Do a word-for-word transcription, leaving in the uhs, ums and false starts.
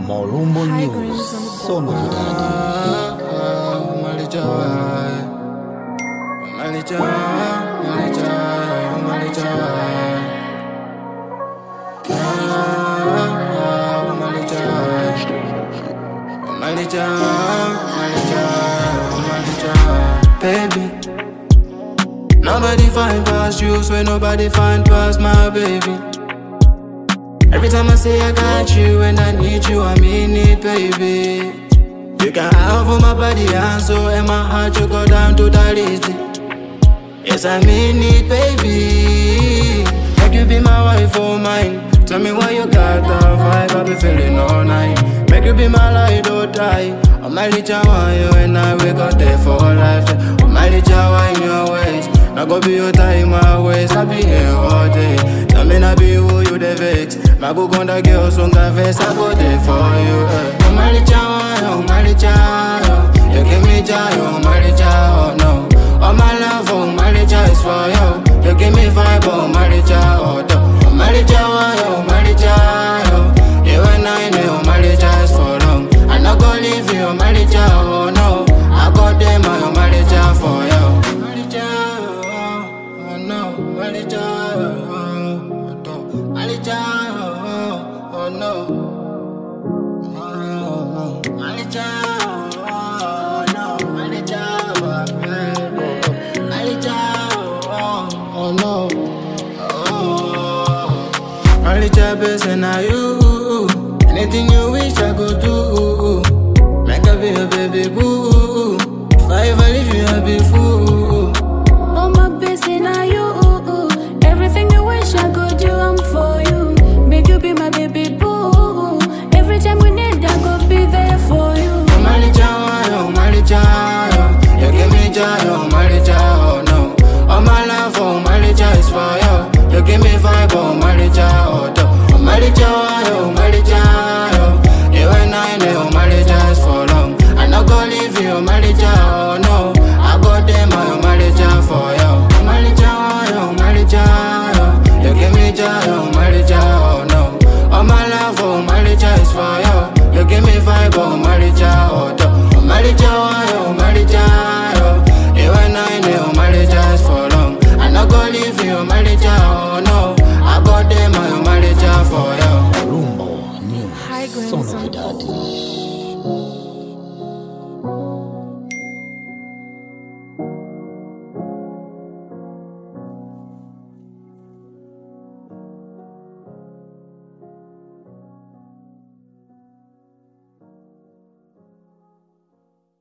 Morumbo News, sono Baby, nobody find past you, so nobody find past my baby. Every time I say I got you and I need you, I mean it, baby. You can have all my body and soul and my heart, you go down to the list. Yes, I mean it, baby. Make you be my wife or mine. Tell me why you got the vibe, I be feeling all night. Make you be my light or die. I'm my little one, you and I, we got there for life. I'm my little one in your ways. Now go be your time, my ways, I be here all day. Tell me not be who you the vex. My go on the girl, so I face, I go there for you. Oh my little one, oh my little one. You give me joy, oh my little one, no. Oh my love, oh my little is for you. You give me vibe, oh my little one. Oh my little one, oh my little one. You and I know, oh my little is for long. I not go leave you, oh my little, oh no. I got them, oh my little for you. My little, oh no, my little, oh no, my little, oh no, oh no, my little, oh no, my little, my little, oh no, oh, my little person are you. Anything you wish I could do. Make a be a baby boo. If I ever leave you, I'll be fool. Oh my baby, now you. Everything you wish I could do, I'm for you. Make you be my baby boo. Every time we need, I could be there for you. Oh my little, oh my little, you give me joy, oh my little, oh no. Oh my love, oh my little is for you. You give me vibe, oh my little, oh no. Oh my little, oh my little. You and I know my little is for long. I not go leave you, my little, oh no. I got them, oh my little for you. Oh my little, oh my little. You give me joy, oh my little, oh no. Oh my love, oh my little is for you. You give me vibe, oh my little, oh no. Oh my little, oh my little. You and I know my little is for long. I not go leave you, my little, oh no. I got them, oh my little for you. Morumbo News, sono